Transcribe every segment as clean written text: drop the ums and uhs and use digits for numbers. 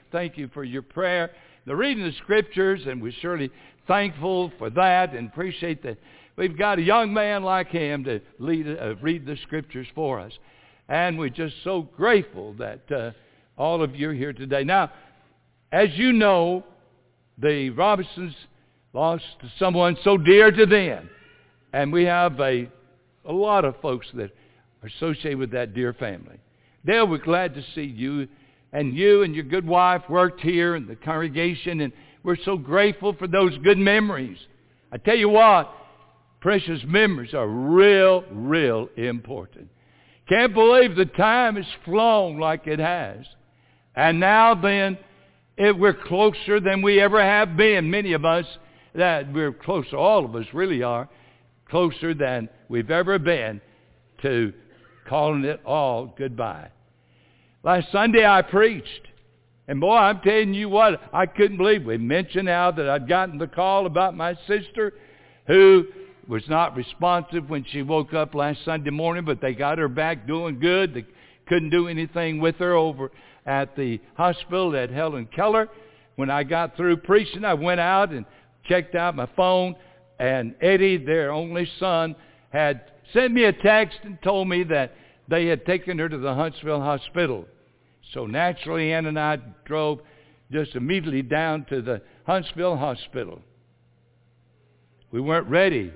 thank you for your prayer, the reading of the Scriptures, and we're surely thankful for that and appreciate that we've got a young man like him to read the Scriptures for us. And we're just so grateful that all of you are here today. Now, as you know, the Robinsons lost someone so dear to them. And we have a lot of folks that are associated with that dear family. Dale, we're glad to see you. And you and your good wife worked here in the congregation. And we're so grateful for those good memories. I tell you what, precious memories are real, real important. Can't believe the time has flown like it has. And now then, we're closer than we ever have been. Many of us, that we're closer, all of us really are, closer than we've ever been to calling it all goodbye. Last Sunday I preached. And boy, I'm telling you what, I couldn't believe. We mentioned how that I'd gotten the call about my sister who was not responsive when she woke up last Sunday morning, but they got her back doing good. They couldn't do anything with her over at the hospital at Helen Keller. When I got through preaching, I went out and checked out my phone, and Eddie, their only son, had sent me a text and told me that they had taken her to the Huntsville Hospital. So naturally, Ann and I drove just immediately down to the Huntsville Hospital. We weren't ready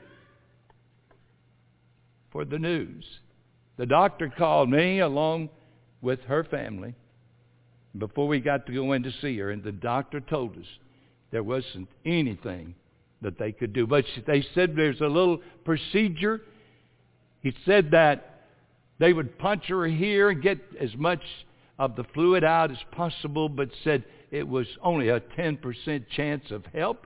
for the news. The doctor called me along with her family before we got to go in to see her, and the doctor told us there wasn't anything that they could do. But they said there's a little procedure. He said that they would punch her here and get as much of the fluid out as possible, but said it was only a 10% chance of help.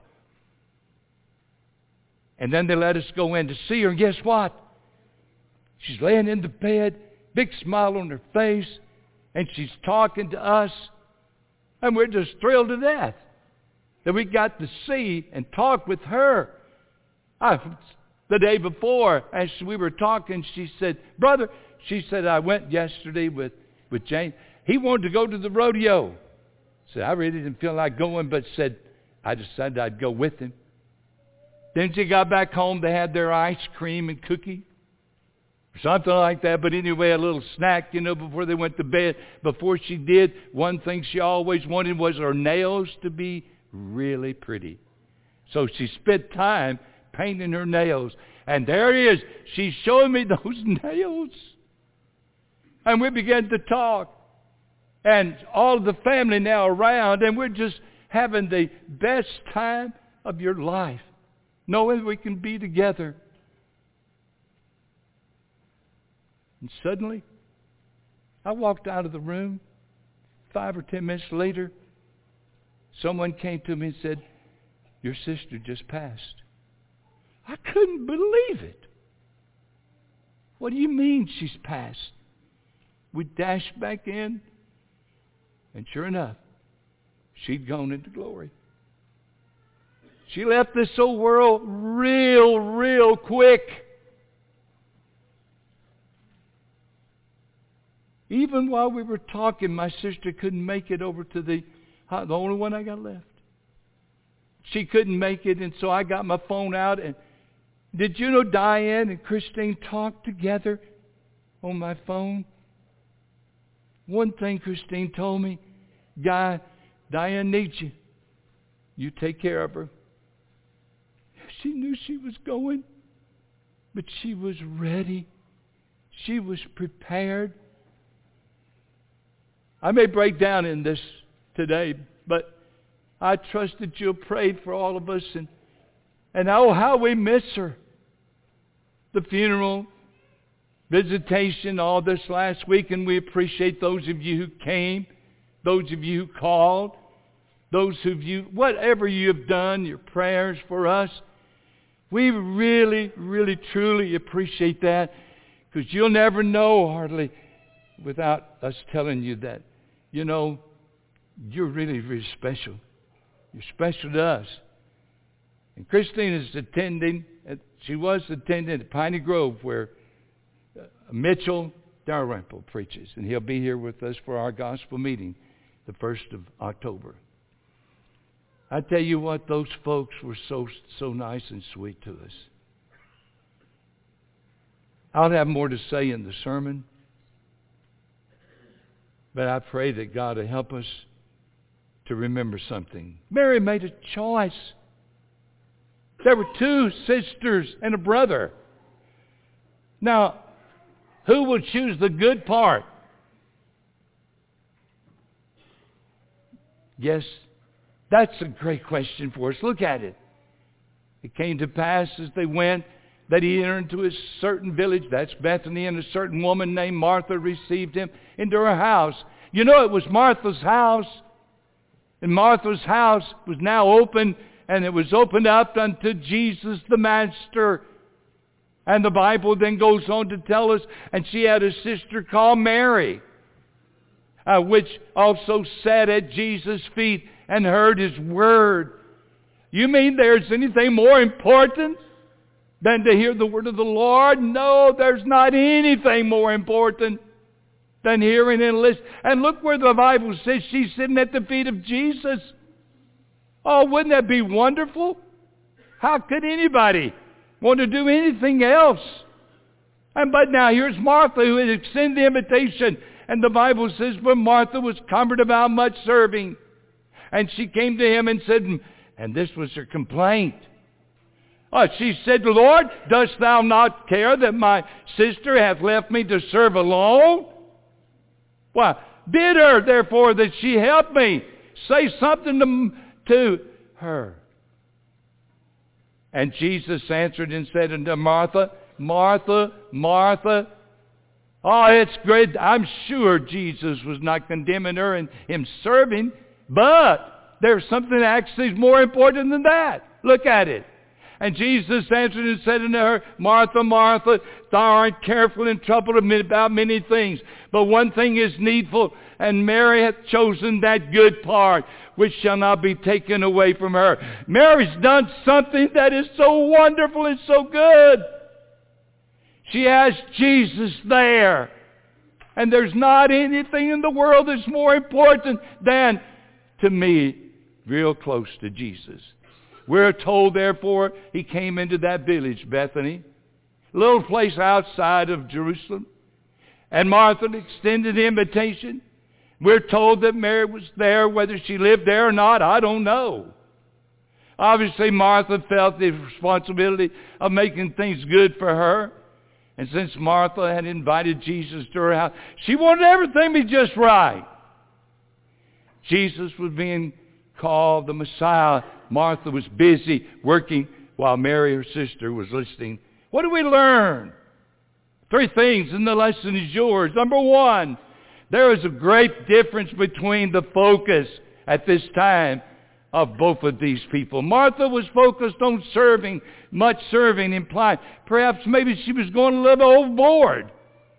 And then they let us go in to see her, and guess what? She's laying in the bed, big smile on her face, and she's talking to us. And we're just thrilled to death that we got to see and talk with her. The day before, as we were talking, she said, "Brother," she said, "I went yesterday with Jane. He wanted to go to the rodeo." Said, "I really didn't feel like going, but said, I decided I'd go with him." Then she got back home. They had their ice cream and cookie. Something like that, but anyway, a little snack, before they went to bed. Before she did, one thing she always wanted was her nails to be really pretty. So she spent time painting her nails. And there it is. She's showing me those nails. And we began to talk. And all of the family now around, and we're just having the best time of your life, knowing we can be together. And suddenly, I walked out of the room. 5 or 10 minutes later, someone came to me and said, "Your sister just passed." I couldn't believe it. "What do you mean she's passed?" We dashed back in, and sure enough, she'd gone into glory. She left this old world real quick. Even while we were talking, my sister couldn't make it over to the only one I got left. She couldn't make it, and so I got my phone out. And did you know Diane and Christine talked together on my phone? One thing Christine told me, "Guy, Diane needs you. You take care of her." She knew she was going, but she was ready. She was prepared. I may break down in this today, but I trust that you'll pray for all of us. And oh, how we miss her. The funeral, visitation, all this last week, and we appreciate those of you who came, those of you who called, those of you, whatever you have done, your prayers for us. We really, truly appreciate that, because you'll never know hardly without us telling you that, you're really special. You're special to us. And Christine is she was attending at Piney Grove, where Mitchell Dalrymple preaches, and he'll be here with us for our gospel meeting the 1st of October. I tell you what, those folks were so nice and sweet to us. I'll have more to say in the sermon, but I pray that God will help us to remember something. Mary made a choice. There were 2 sisters and a brother. Now, who will choose the good part? Yes, that's a great question for us. Look at it. It came to pass as they went that he entered into a certain village, that's Bethany, and a certain woman named Martha received him into her house. You know, it was Martha's house, and Martha's house was now open, and it was opened up unto Jesus the Master. And the Bible then goes on to tell us, and she had a sister called Mary, which also sat at Jesus' feet and heard His word. You mean there's anything more important than to hear the word of the Lord? No, there's not anything more important than hearing and listening. And look where the Bible says she's sitting at the feet of Jesus. Oh, wouldn't that be wonderful? How could anybody want to do anything else? But now here's Martha who had extended the invitation. And the Bible says, when Martha was cumbered about much serving, and she came to him and said, and this was her complaint. She said, Lord, dost thou not care that my sister hath left me to serve alone? Why, bid her, therefore, that she help me. Say something to her. And Jesus answered and said unto Martha, Martha, Martha. Oh, it's great. I'm sure Jesus was not condemning her and him serving, but there's something actually more important than that. Look at it. And Jesus answered and said unto her, Martha, Martha, thou art careful and troubled about many things, but one thing is needful, and Mary hath chosen that good part, which shall not be taken away from her. Mary's done something that is so wonderful and so good. She has Jesus there. And there's not anything in the world that's more important than, to me, real close to Jesus. We're told, therefore, he came into that village, Bethany, a little place outside of Jerusalem. And Martha extended the invitation. We're told that Mary was there. Whether she lived there or not, I don't know. Obviously, Martha felt the responsibility of making things good for her. And since Martha had invited Jesus to her house, she wanted everything to be just right. Jesus was being called the Messiah. Martha was busy working while Mary, her sister, was listening. What do we learn? 3 things, and the lesson is yours. Number 1, there is a great difference between the focus at this time of both of these people. Martha was focused on serving, much serving implied. Perhaps maybe she was going a little overboard.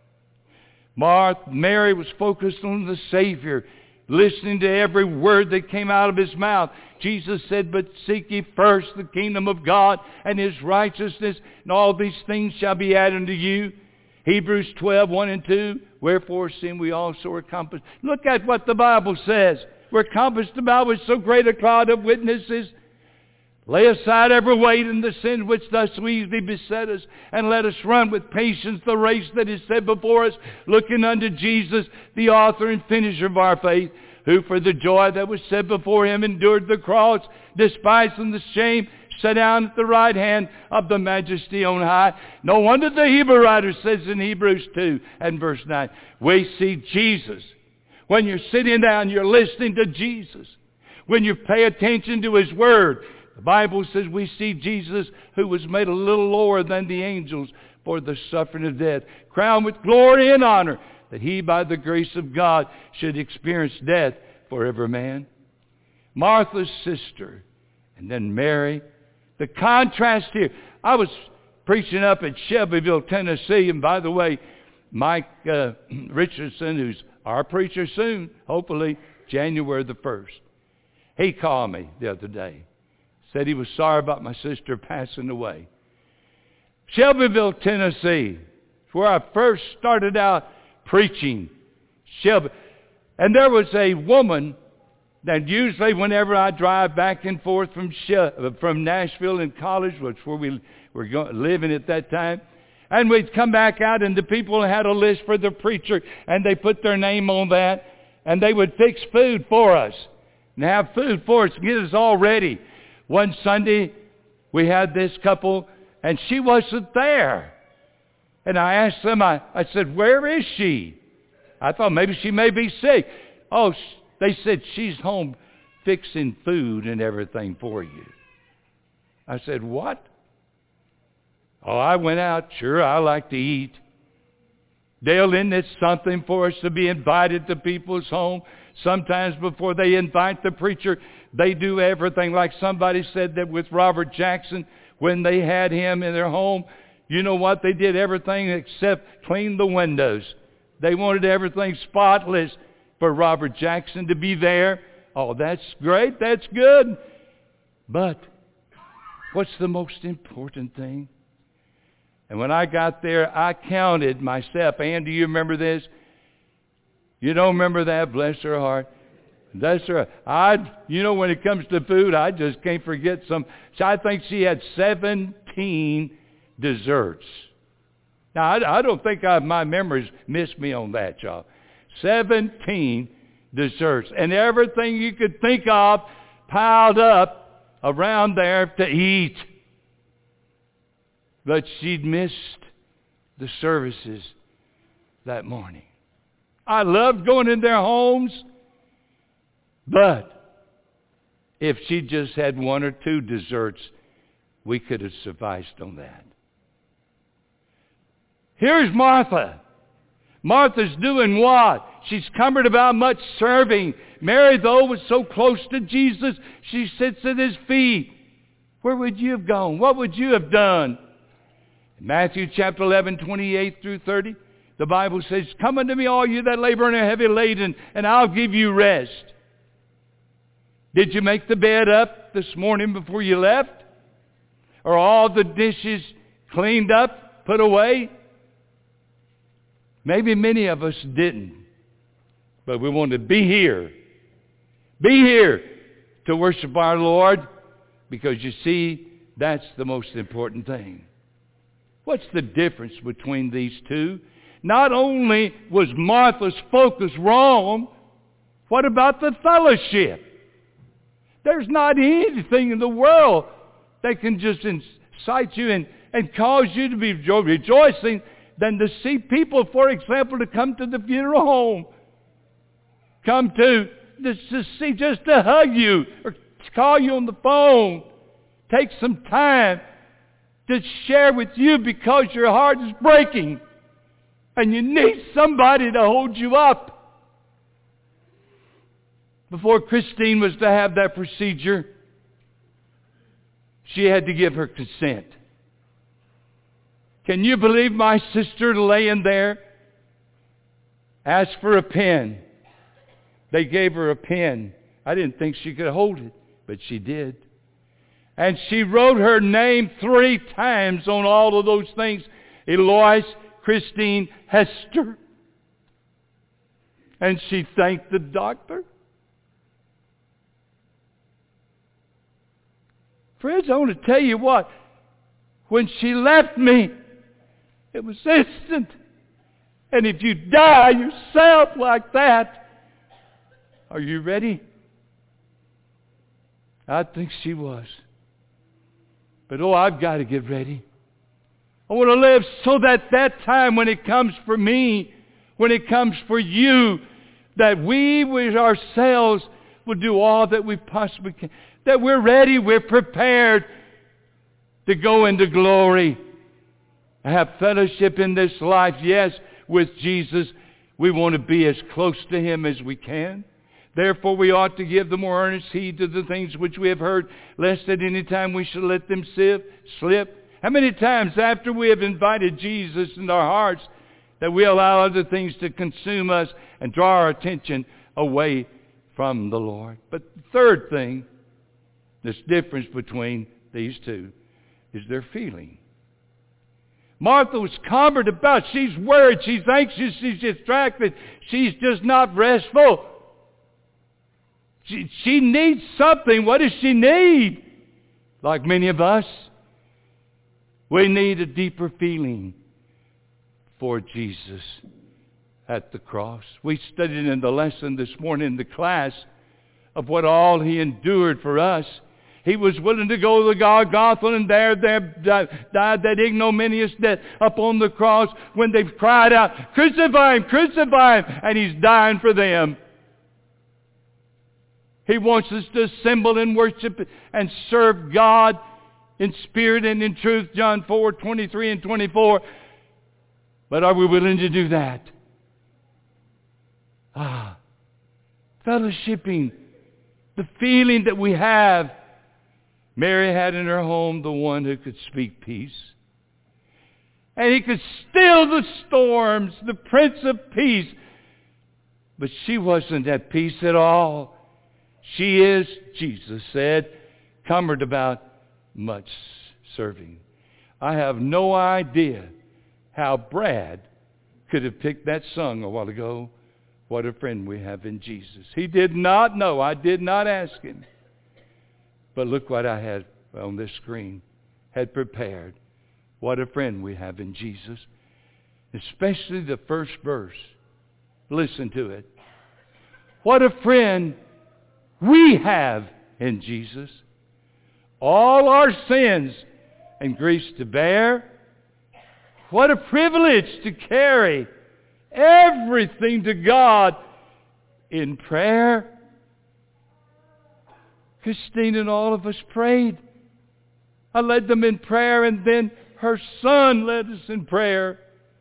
Mary was focused on the Savior, listening to every word that came out of His mouth. Jesus said, but seek ye first the kingdom of God and His righteousness, and all these things shall be added unto you. Hebrews 12, 1 and 2, wherefore seeing we also are compassed. Look at what the Bible says. We're compassed about with so great a cloud of witnesses. Lay aside every weight and the sin which thus so easily beset us, and let us run with patience the race that is set before us, looking unto Jesus, the author and finisher of our faith, who for the joy that was set before Him endured the cross, despising the shame, sat down at the right hand of the Majesty on high. No wonder the Hebrew writer says in Hebrews 2 and verse 9, we see Jesus. When you're sitting down, you're listening to Jesus. When you pay attention to His Word, the Bible says we see Jesus, who was made a little lower than the angels for the suffering of death, crowned with glory and honor, that He, by the grace of God, should experience death for every man. Martha's sister, and then Mary. The contrast here. I was preaching up at Shelbyville, Tennessee, and by the way, Mike Richardson, who's our preacher soon, hopefully January the 1st, he called me the other day. Said he was sorry about my sister passing away. Shelbyville, Tennessee, where I first started out preaching. And there was a woman that usually whenever I drive back and forth from Nashville in college, which where we were living at that time, and we'd come back out and the people had a list for the preacher and they put their name on that and they would fix food for us and have food for us, get us all ready. One Sunday we had this couple and she wasn't there. And I asked them, I said, where is she? I thought maybe she may be sick. Oh, they said she's home fixing food and everything for you. I said, what? Oh, I went out. Sure, I like to eat. Dale, isn't it something for us to be invited to people's home? Sometimes before they invite the preacher, they do everything. Like somebody said that with Robert Jackson, when they had him in their home, you know what? They did everything except clean the windows. They wanted everything spotless for Robert Jackson to be there. Oh, that's great. That's good. But what's the most important thing? And when I got there, I counted myself. Ann, do you remember this? You don't remember that? Bless her heart. That's her. When it comes to food, I just can't forget some. So I think she had 17 desserts. Now, I don't think my memories missed me on that, y'all. 17 desserts. And everything you could think of piled up around there to eat. But she'd missed the services that morning. I loved going in their homes. But if she just had one or two desserts, we could have sufficed on that. Here's Martha. Martha's doing what? She's cumbered about much serving. Mary, though, was so close to Jesus, she sits at his feet. Where would you have gone? What would you have done? In Matthew chapter 11, 28 through 30, the Bible says, come unto me, all you that labor and are heavy laden, and I'll give you rest. Did you make the bed up this morning before you left? Are all the dishes cleaned up, put away? Maybe many of us didn't. But we want to be here. Be here to worship our Lord, because you see, that's the most important thing. What's the difference between these two? Not only was Martha's focus wrong, what about the fellowship? There's not anything in the world that can just incite you and cause you to be rejoicing than to see people, for example, to come to the funeral home. Come to see, just to hug you or call you on the phone. Take some time to share with you because your heart is breaking and you need somebody to hold you up. Before Christine was to have that procedure, she had to give her consent. Can you believe my sister laying there? Asked for a pen. They gave her a pen. I didn't think she could hold it, but she did. And she wrote her name 3 times on all of those things. Eloise Christine Hester. And she thanked the doctor. Friends, I want to tell you what. When she left me, it was instant. And if you die yourself like that, are you ready? I think she was. But I've got to get ready. I want to live so that time when it comes for me, when it comes for you, that we with ourselves will do all that we possibly can. That we're ready, we're prepared to go into glory. Have fellowship in this life, yes, with Jesus. We want to be as close to Him as we can. Therefore, we ought to give the more earnest heed to the things which we have heard, lest at any time we should let them slip. How many times after we have invited Jesus into our hearts that we allow other things to consume us and draw our attention away from the Lord? But the third thing, this difference between these two, is their feeling. Martha was cumbered about. She's worried. She's anxious. She's distracted. She's just not restful. She needs something. What does she need? Like many of us, we need a deeper feeling for Jesus at the cross. We studied in the lesson this morning in the class of what all He endured for us. He was willing to go to the Golgotha and there died that ignominious death upon the cross when they cried out, "Crucify Him, crucify Him," and He's dying for them. He wants us to assemble and worship and serve God in spirit and in truth, John 4:23 and 24. But are we willing to do that? Fellowshipping, the feeling that we have. Mary had in her home the one who could speak peace. And He could still the storms, the Prince of Peace. But she wasn't at peace at all. She is, Jesus said, cumbered about much serving. I have no idea how Brad could have picked that song a while ago. What a friend we have in Jesus. He did not know. I did not ask him. But look what I had on this screen, had prepared. What a friend we have in Jesus. Especially the first verse. Listen to it. What a friend we have in Jesus. All our sins and griefs to bear. What a privilege to carry everything to God in prayer. Christine and all of us prayed. I led them in prayer, and then her son led us in prayer.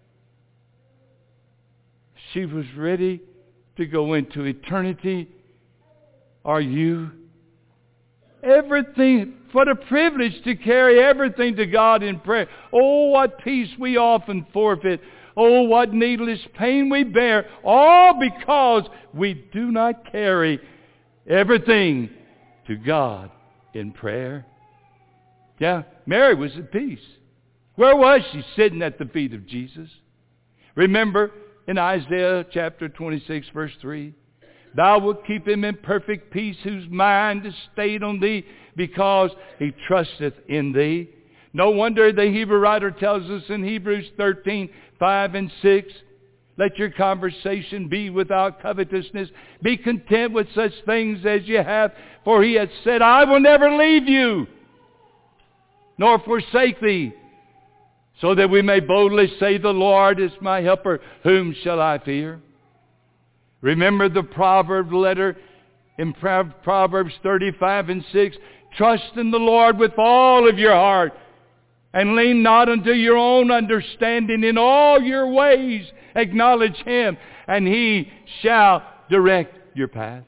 She was ready to go into eternity. Are you? Everything. What a privilege to carry everything to God in prayer. Oh, what peace we often forfeit. Oh, what needless pain we bear. All because we do not carry everything to God in prayer. Yeah, Mary was at peace. Where was she? Sitting at the feet of Jesus. Remember in Isaiah chapter 26 verse 3, "Thou wilt keep him in perfect peace whose mind is stayed on Thee because he trusteth in Thee." No wonder the Hebrew writer tells us in Hebrews 13:5 and 6, "Let your conversation be without covetousness. Be content with such things as you have. For He hath said, I will never leave you, nor forsake thee. So that we may boldly say, the Lord is my helper. Whom shall I fear?" Remember the proverb letter in Proverbs 35 and 6. "Trust in the Lord with all of your heart, and lean not unto your own understanding. In all your ways acknowledge Him, and He shall direct your path."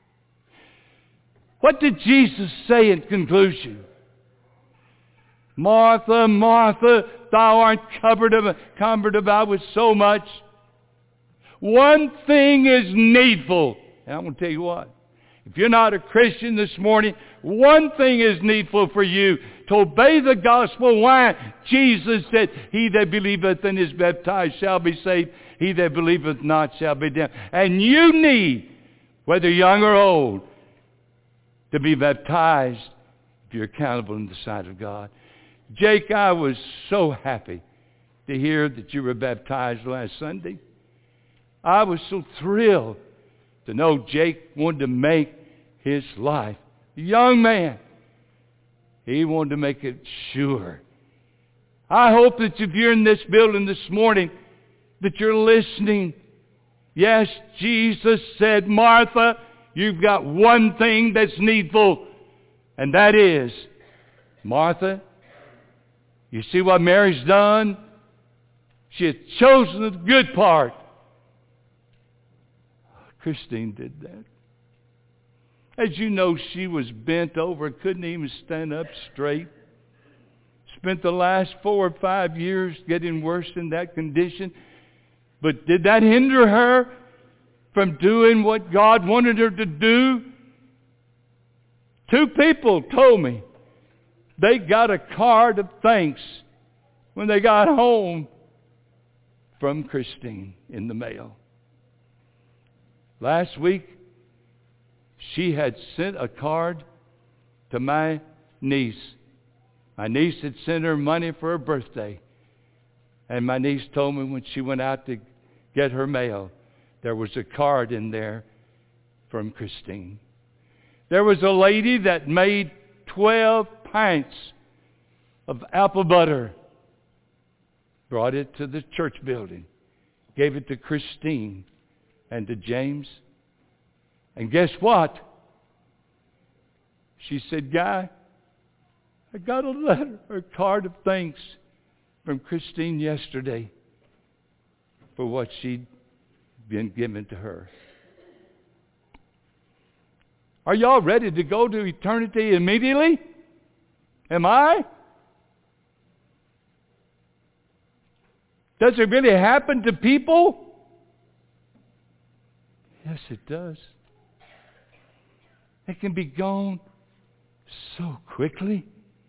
What did Jesus say in conclusion? "Martha, Martha, thou art cumbered about with so much. One thing is needful." And I'm going to tell you what. If you're not a Christian this morning, one thing is needful for you: to obey the gospel. Why? Jesus said, "He that believeth and is baptized shall be saved. He that believeth not shall be damned." And you need, whether young or old, to be baptized if you're accountable in the sight of God. Jake, I was so happy to hear that you were baptized last Sunday. I was so thrilled to know Jake wanted to make his life. A young man. He wanted to make it sure. I hope that if you're in this building this morning, that you're listening. Yes, Jesus said, "Martha, you've got one thing that's needful." And that is, Martha, you see what Mary's done? She has chosen the good part. Christine did that. As you know, she was bent over, couldn't even stand up straight. Spent the last 4 or 5 years getting worse in that condition. But did that hinder her from doing what God wanted her to do? 2 people told me they got a card of thanks when they got home from Christine in the mail. Last week, she had sent a card to my niece. My niece had sent her money for her birthday. And my niece told me when she went out to get her mail, there was a card in there from Christine. There was a lady that made 12 pints of apple butter, brought it to the church building, gave it to Christine and to James. And guess what? She said, Guy, I got a letter or a card of thanks from Christine yesterday for what she'd been given to her. Are y'all ready to go to eternity immediately? Am I? Does it really happen to people? Yes, it does. It can be gone so quickly.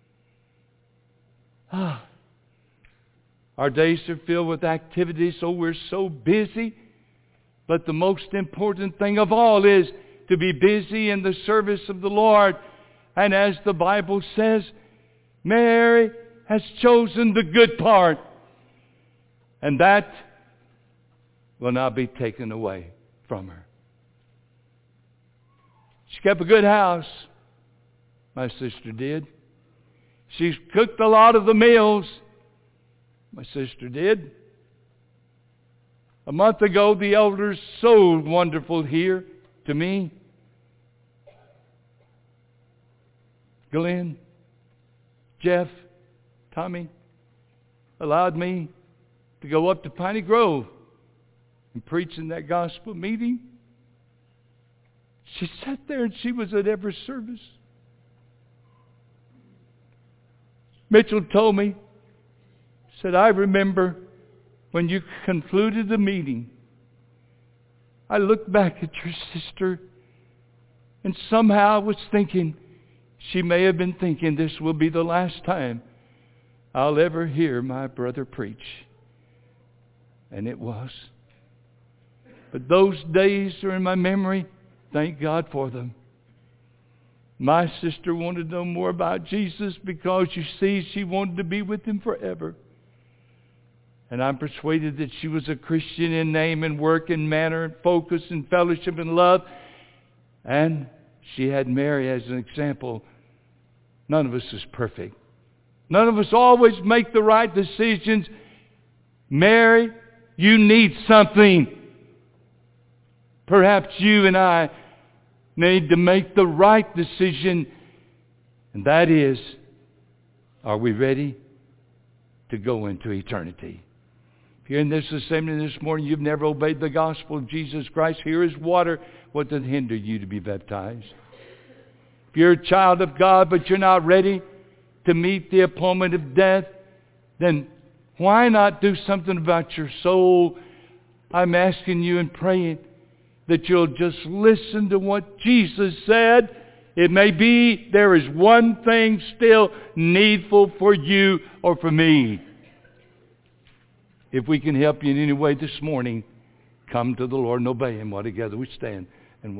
Our days are filled with activities, so we're so busy. But the most important thing of all is to be busy in the service of the Lord. And as the Bible says, Mary has chosen the good part. And that will not be taken away from her. She kept a good house. My sister did. She cooked a lot of the meals. My sister did. A month ago, the elders so wonderful here to me. Glenn, Jeff, Tommy allowed me to go up to Piney Grove and preach in that gospel meeting. She sat there and she was at every service. Mitchell told me, said, I remember when you concluded the meeting, I looked back at your sister and somehow was thinking, she may have been thinking this will be the last time I'll ever hear my brother preach. And it was. But those days are in my memory. Thank God for them. My sister wanted to know more about Jesus because, you see, she wanted to be with Him forever. And I'm persuaded that she was a Christian in name and work and manner and focus and fellowship and love. And she had Mary as an example. None of us is perfect. None of us always make the right decisions. Mary, you need something. Perhaps you and I need to make the right decision. And that is, are we ready to go into eternity? If you're in this assembly this morning, you've never obeyed the gospel of Jesus Christ, here is water. What does hinder you to be baptized? If you're a child of God, but you're not ready to meet the appointment of death, then why not do something about your soul? I'm asking you and praying that you'll just listen to what Jesus said. It may be there is one thing still needful for you or for me. If we can help you in any way this morning, come to the Lord and obey Him while together we stand.